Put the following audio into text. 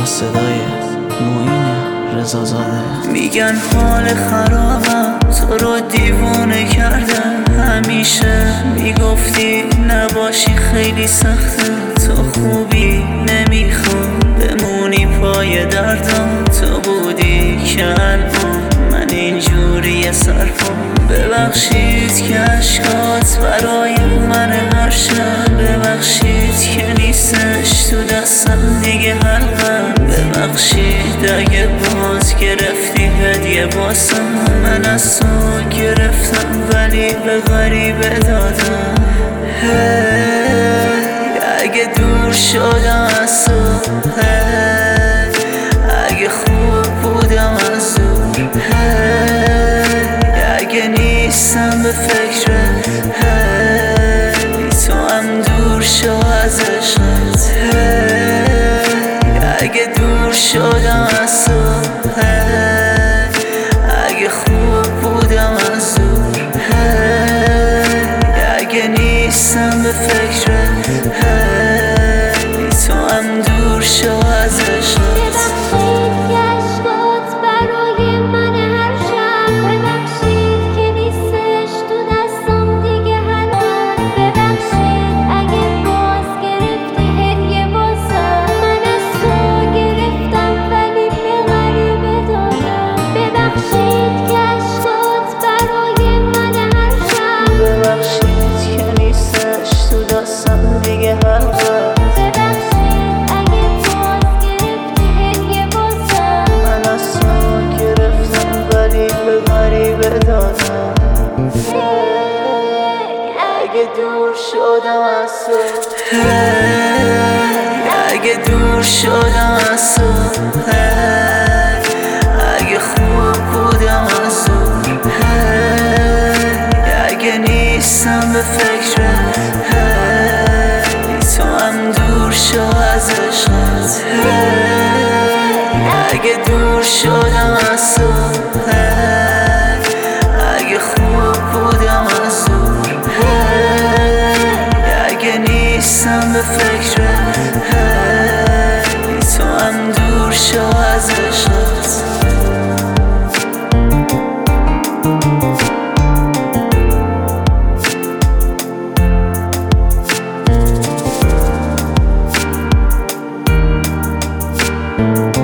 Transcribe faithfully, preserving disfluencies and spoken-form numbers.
با صدای معین رضازاده. میگن حال خرابم تو رو دیوونه کردم، همیشه میگفتی نباشی خیلی سخته، تو خوبی نمیخوام بمونی پای دردم، تو بودی که الان من اینجوری سرپام. ببخشید که عشقات برای من هر شب، ببخشید که نیستش تو دستم دیگه حلقم، ببخشید اگه باز گرفتی هدیه باسم، من از تو گرفتم ولی به غریبه دادم. اگه دور شدم از تو، اگه خوب بودم از دور، اگه نیستم به فکرت، تو هم دور شو از عشقت. اگه دور شدم از تو، اگه خوب بودم از دور، اگه نیستم به فکرت، تو هم دور شو از عشقت. اگه دور شدم از تو، اگه دور شدم از تو، اگه خوب بودم از دور، اگه نیستم به فکرت، تو هم دور شو از عشقت. اگه دور شدم از تو، اگه خوب بودم از دور، اگه نیستم به فکرت، تو هم دور شو از عشقت. thank you